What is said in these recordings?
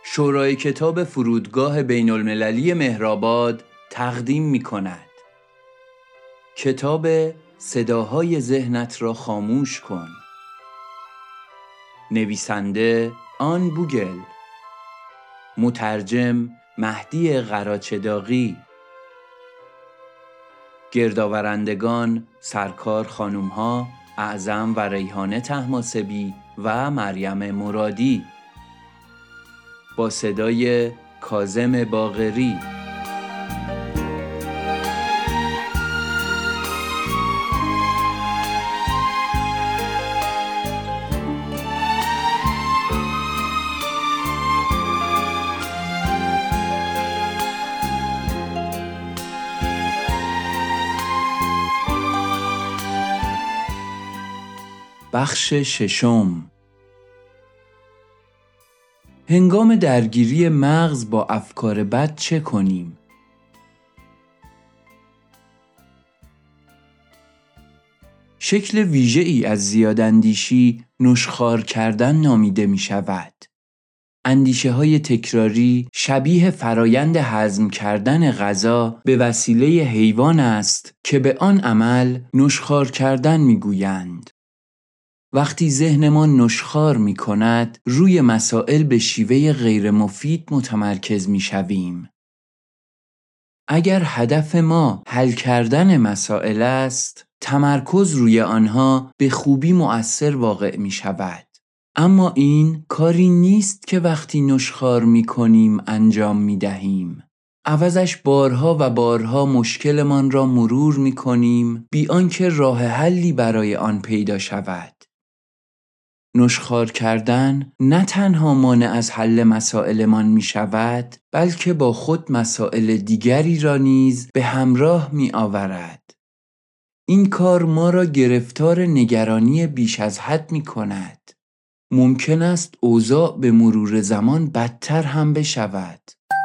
شورای کتاب فرودگاه بین المللی مهرآباد تقدیم می کند کتاب صداهای ذهنت را خاموش کن. نویسنده آن بوگل، مترجم مهدی قراچه‌داغی، گردآورندگان سرکار خانومها اعظم و ریحانه طهماسبی و مریم مرادی، با صدای کاظم باقری. بخش ششم. هنگام درگیری مغز با افکار بد چه کنیم؟ شکل ویژه‌ای از زیاداندیشی نشخوار کردن نامیده می شود. اندیشه های تکراری شبیه فرایند هضم کردن غذا به وسیله حیوان است که به آن عمل نشخوار کردن می گویند. وقتی ذهنمان نشخوار می کند، روی مسائل به شیوه غیر مفید متمرکز می شویم. اگر هدف ما حل کردن مسائل است، تمرکز روی آنها به خوبی مؤثر واقع می شود. اما این کاری نیست که وقتی نشخوار می کنیم انجام می دهیم. عوضش بارها و بارها مشکلمان را مرور می کنیم بی آنکه راه حلی برای آن پیدا شود. نشخوار کردن نه تنها مانع از حل مسائلمان می شود، بلکه با خود مسائل دیگری را نیز به همراه می آورد. این کار ما را گرفتار نگرانی بیش از حد می کند. ممکن است اوضاع به مرور زمان بدتر هم بشود.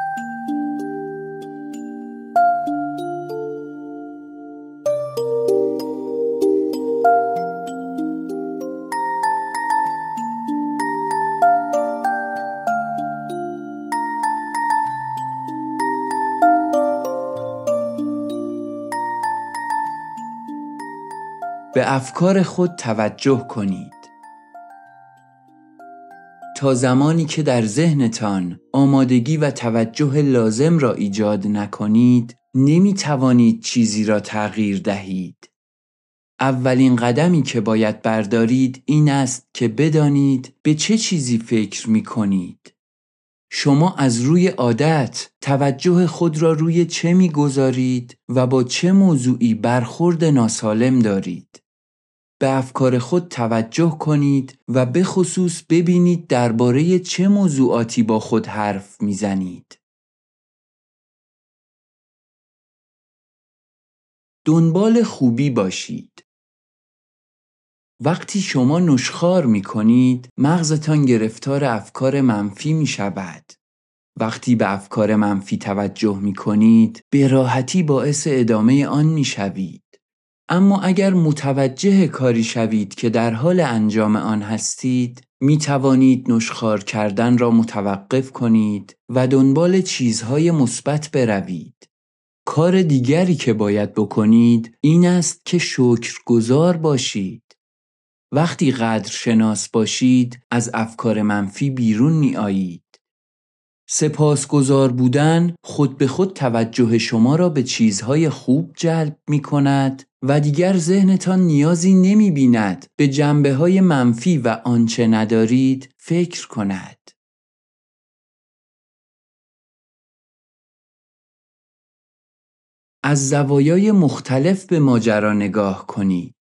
به افکار خود توجه کنید. تا زمانی که در ذهنتان آمادگی و توجه لازم را ایجاد نکنید، نمی توانید چیزی را تغییر دهید. اولین قدمی که باید بردارید این است که بدانید به چه چیزی فکر می کنید. شما از روی عادت توجه خود را روی چه می گذارید و با چه موضوعی برخورد ناسالم دارید. به افکار خود توجه کنید و به خصوص ببینید درباره چه موضوعاتی با خود حرف میزنید. دنبال خوبی باشید. وقتی شما نشخوار می کنید، مغزتان گرفتار افکار منفی می شود. وقتی به افکار منفی توجه می کنید، به راحتی باعث ادامه آن می شوید. اما اگر متوجه کاری شوید که در حال انجام آن هستید، می توانید نشخوار کردن را متوقف کنید و دنبال چیزهای مثبت بروید. کار دیگری که باید بکنید این است که شکرگزار باشید. وقتی قدرشناس باشید، از افکار منفی بیرون می آیید. سپاسگزار بودن خود به خود توجه شما را به چیزهای خوب جلب می کند و دیگر ذهنتان نیازی نمی بیند به جنبه‌های منفی و آنچه ندارید فکر کند. از زوایای مختلف به ماجرا نگاه کنید.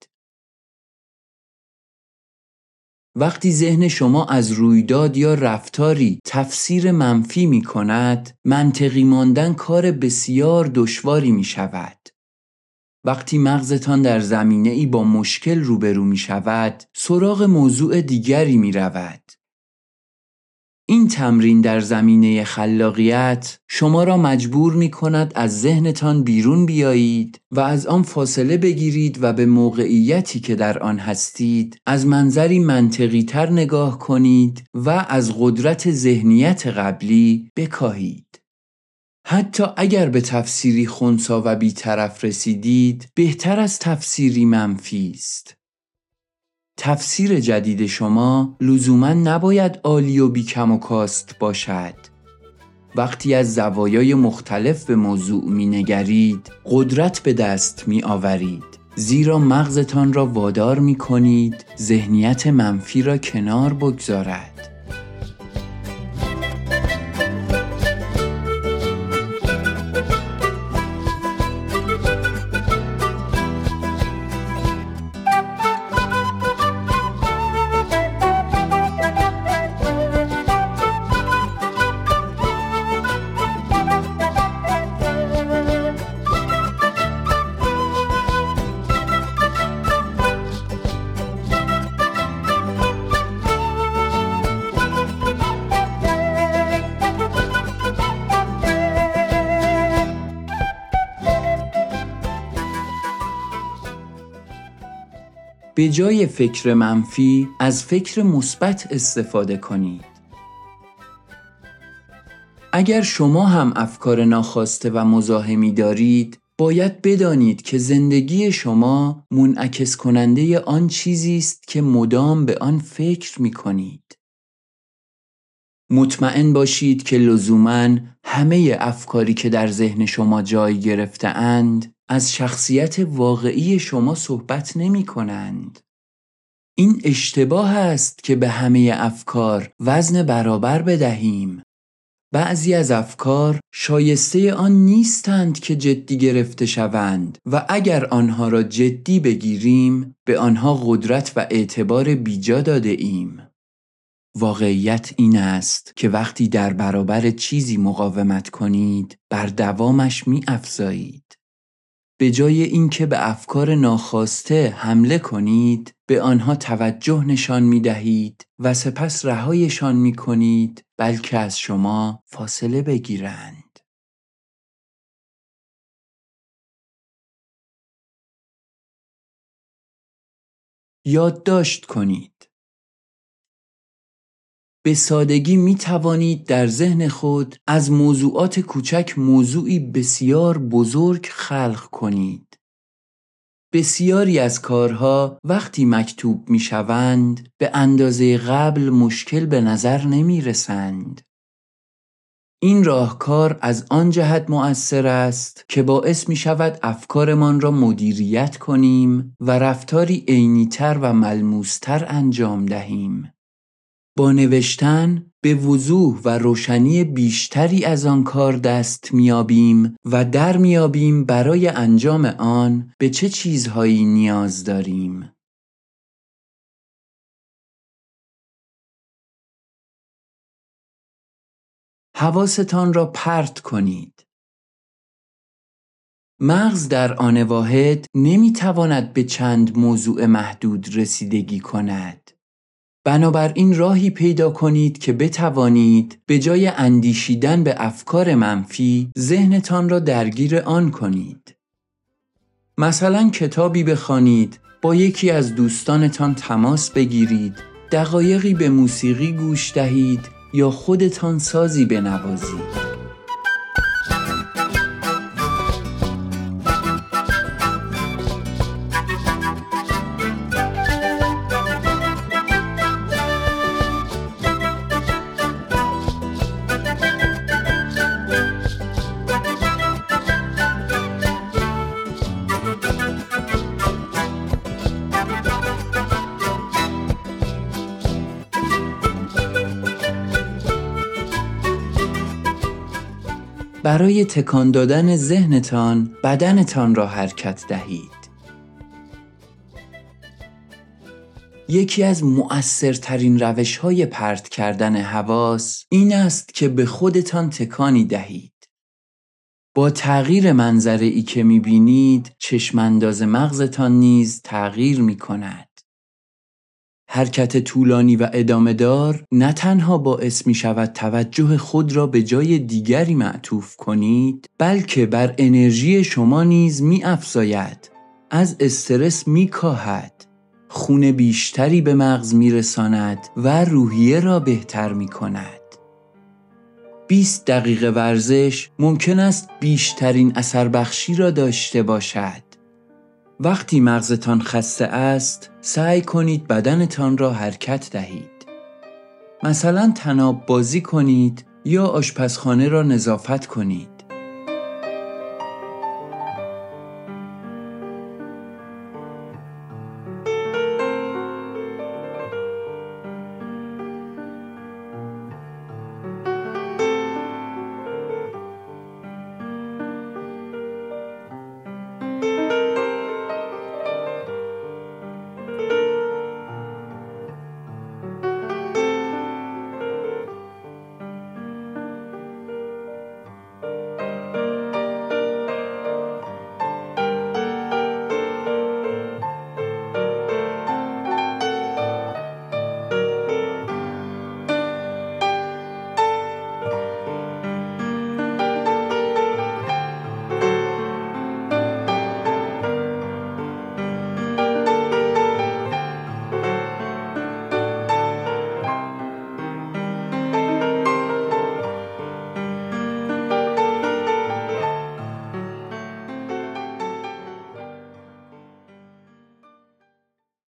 وقتی ذهن شما از رویداد یا رفتاری تفسیر منفی می کند، منطقی ماندن کار بسیار دشواری می شود. وقتی مغزتان در زمینه‌ای با مشکل روبرو می شود، سراغ موضوع دیگری می رود. این تمرین در زمینه خلاقیت شما را مجبور می کند از ذهنتان بیرون بیایید و از آن فاصله بگیرید و به موقعیتی که در آن هستید از منظری منطقی تر نگاه کنید و از قدرت ذهنیت قبلی بکاهید. حتی اگر به تفسیری خنثی و بی‌طرف رسیدید، بهتر از تفسیری منفی است. تفسیر جدید شما لزوماً نباید عالی و بی‌کم و کاست باشد. وقتی از زوایای مختلف به موضوع می‌نگرید، قدرت به دست می‌آورید، زیرا مغزتان را وادار می‌کنید ذهنیت منفی را کنار بگذارد. به جای فکر منفی از فکر مثبت استفاده کنید. اگر شما هم افکار ناخواسته و مزاحمی دارید، باید بدانید که زندگی شما منعکس کننده آن چیزی است که مدام به آن فکر می کنید. مطمئن باشید که لزوماً همه افکاری که در ذهن شما جای گرفته اند از شخصیت واقعی شما صحبت نمی کنند. این اشتباه است که به همه افکار وزن برابر بدهیم. بعضی از افکار شایسته آن نیستند که جدی گرفته شوند و اگر آنها را جدی بگیریم به آنها قدرت و اعتبار بیجا داده ایم. واقعیت این است که وقتی در برابر چیزی مقاومت کنید، بر دوامش می افزایید. به جای اینکه به افکار ناخواسته حمله کنید، به آنها توجه نشان می دهید و سپس رهایشان می کنید، بلکه از شما فاصله بگیرند. یادداشت کنید. به سادگی می توانید در ذهن خود از موضوعات کوچک موضوعی بسیار بزرگ خلق کنید. بسیاری از کارها وقتی مکتوب می شوند به اندازه قبل مشکل به نظر نمی رسند. این راهکار از آن جهت مؤثر است که باعث می شود افکارمان را مدیریت کنیم و رفتاری عینی‌تر و ملموس‌تر انجام دهیم. با نوشتن به وضوح و روشنی بیشتری از آن کار دست میابیم و در میابیم برای انجام آن به چه چیزهایی نیاز داریم. حواستان را پرت کنید. مغز در آن واحد نمیتواند به چند موضوع محدود رسیدگی کند. بنابراین راهی پیدا کنید که بتوانید به جای اندیشیدن به افکار منفی ذهنتان را درگیر آن کنید. مثلا کتابی بخوانید، با یکی از دوستانتان تماس بگیرید، دقایقی به موسیقی گوش دهید یا خودتان سازی بنوازید. برای تکان دادن ذهنتان، بدنتان را حرکت دهید. یکی از مؤثرترین روش‌های پرت کردن حواس این است که به خودتان تکانی دهید. با تغییر منظره‌ای که می‌بینید، چشم‌انداز مغزتان نیز تغییر می‌کند. حرکت طولانی و ادامه دار نه تنها باعث می شود توجه خود را به جای دیگری معطوف کنید، بلکه بر انرژی شما نیز می افزاید، از استرس می کاهد، خون بیشتری به مغز می رساند و روحیه را بهتر می کند. 20 دقیقه ورزش ممکن است بیشترین اثر بخشی را داشته باشد. وقتی مغزتان خسته است، سعی کنید بدنتان را حرکت دهید. مثلا طناب بازی کنید یا آشپزخانه را نظافت کنید.